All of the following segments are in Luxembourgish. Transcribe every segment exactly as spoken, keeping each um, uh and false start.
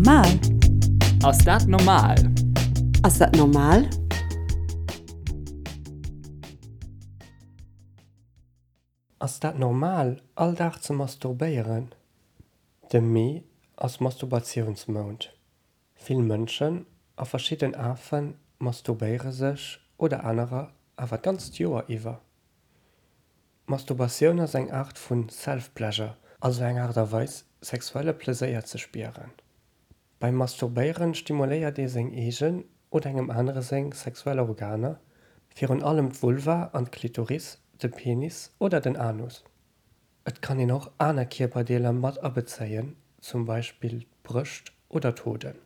normal? Ass dat normal? Ass dat normal? Ass dat normal, alldag ze masturbéieren? De Mai ass Masturbationsmond. Vill Mënschen a verschieden Afen masturbéiere sech oder anerer awer ganz Joer iwwer. Masturbation ass eng Art vun Self-Pleasure, also eng Arterweis sexuelle Pläséier ze spieren. Beim Masturbéieren stimuléiert dee seng egen oder engem andere seng sexuelle Organe, virun allem d'Vulva an d'Klitoris, de Penis oder den Anus. Et kann en auch aner Kierperdeeler mat abezeien, zum Beispiel Brüst oder Toden.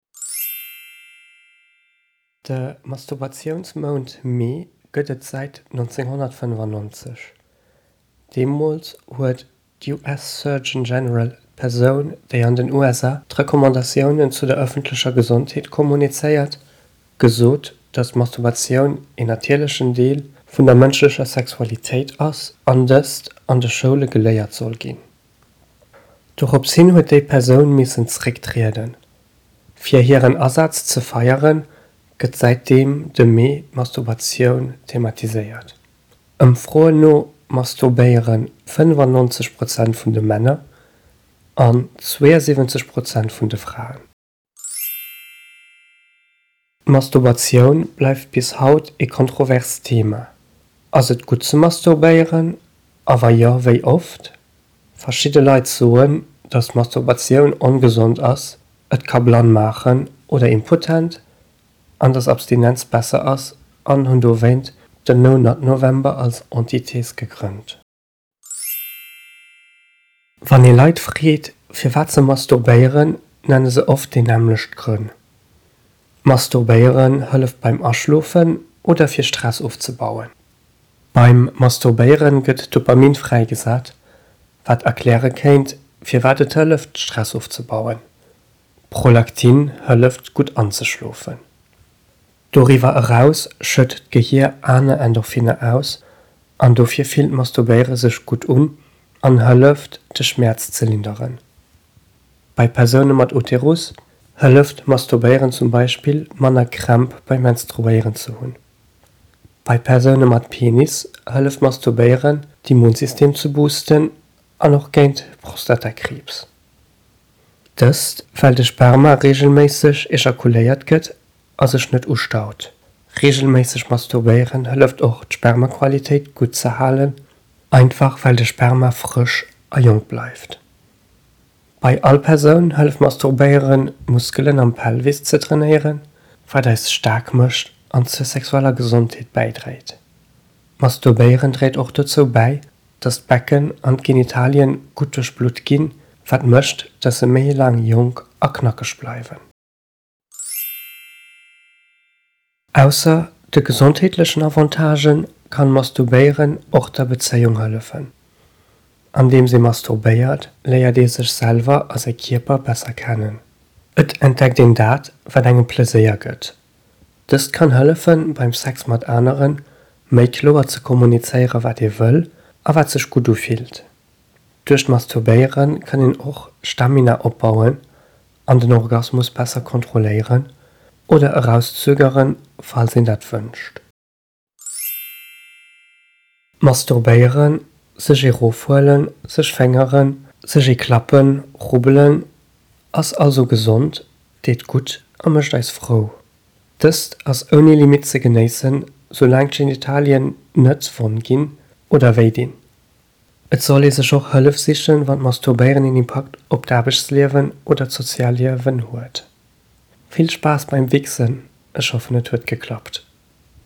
De Masturbationsmond Mai gëtt et seit neunzehnhundertfünfundneunzig. Demols huet d' U S Surgeon General Persoun, déi an den U S A d'Rekommandatiounen zu der öffentlicher Gesundheit kommunicéiert, gesot, dass Masturbation en natierlechen Deel vun der mënschlecher Sexualitéit ass an dëst an de Schoule geléiert soll ginn. Doch op sinn huet déi Persoun missen zrécktreden. Fir hiren Ersatz ze feieren, gëtt seitdem de Mai Masturbation thematiséiert. Em Froe no masturbéieren fünfundneunzig Prozent vun de Männer an zweiundsiebzig Prozent vun de Frauen. Masturbation bleif bis haut e kontrovers Thema. Ass et gut ze masturbéieren, awer ja wéi oft? Verschiide Leiit soen, dats Masturbation ongesund ass, et ka blan machen oder impotent, an dass Abstinenz besser ass, an hunn do wéint den neunten November als Entitées gegrënnt. Wann e Leiit friet, fir wat ze masturbéieren, nenne se oft de nämlecht Grünn. Masturbéieren hëlleft beim Aschlofen oder fir Stress aufzubauen. Beim Masturbéieren gëtt Dopamin freigesat, wat erkläre kéint, fir wat et hëlleft Stress aufzubauen. Prolaktin hëlleft gut anzuschlofen. Doriwer eraus schëtt d'Gehir ane Endorphine aus, an dofir fil Masturbéiere sech gut un, an hëlleft de Schmerz ze linderen. Bei Personen mat Uterus hëlleft Masturbéieren zum Beispiel manner Kramp beim Menstruieren zu hunn. Bei Personen mat Penis hëlleft Masturbéieren d'Immunsystem zu boosten, an noch géint Prostatakrebs. Dëst, weil de Sperma regelmäßig ejakuléiert gëtt, as sech net ustaut. Regelmäßig masturbéieren hëlleft och d'Spermaqualitéit gut ze halen, einfach weil de Sperma frisch a jung bleift. Bei all Personen hëlleft Masturbéieren Muskelen am Pelvis ze trainieren, weil es stark mëcht an zur sexueller Gesundheit beidreht. Masturbéieren dreht auch dazu bei, dass Becken an Genitalien gut durch Blut gehen, wat mëcht, dass se méi lang jung a knackig bleiben. Ausser de gesundheitlichen Avantagen kann Masturbéieren auch der Beziehung helfen. Andem sie masturbéiert, leiert er sich selber als ein Körper besser kennen. Et entdeckt den dat, wat engem Pläsier gëtt. Das kann helfen, beim Sex mit anderen méi klar zu kommunizieren, wat ihr will, a wat sich gut fühlt. Durch Masturbéieren kann ihn auch Stamina aufbauen, an den Orgasmus besser kontrollieren oder herauszögern, falls ihn dat wünscht. Masturbéieren, sich erofohlen, sich fängeren, sich klappen, rubbeln, ass also gesund, deet gut a mecht eis froh. Dëst ass ohne Limit ze genießen, solang Genitalien net von ginn oder wéi din. Et soll e sech och hëllef sichen, wann Masturbéieren in Impact op d'Aarbechtslewen oder d'Sozialliewen huet. Viel Spaß beim Wichsen, ich hoffe, es wird geklappt.